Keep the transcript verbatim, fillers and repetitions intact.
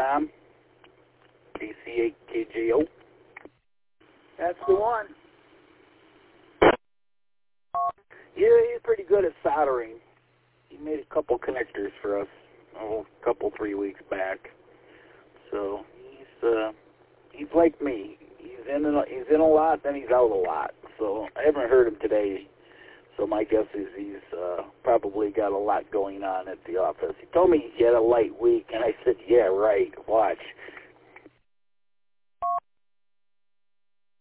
com. A C A K J O. That's the one. Yeah, he's pretty good at soldering. He made a couple connectors for us, oh, a couple, three weeks back. So he's uh, he's like me. He's in a, he's in a lot, then he's out a lot. So I haven't heard him today. So my guess is he's uh, probably got a lot going on at the office. He told me he had a light week, and I said, yeah, right, watch.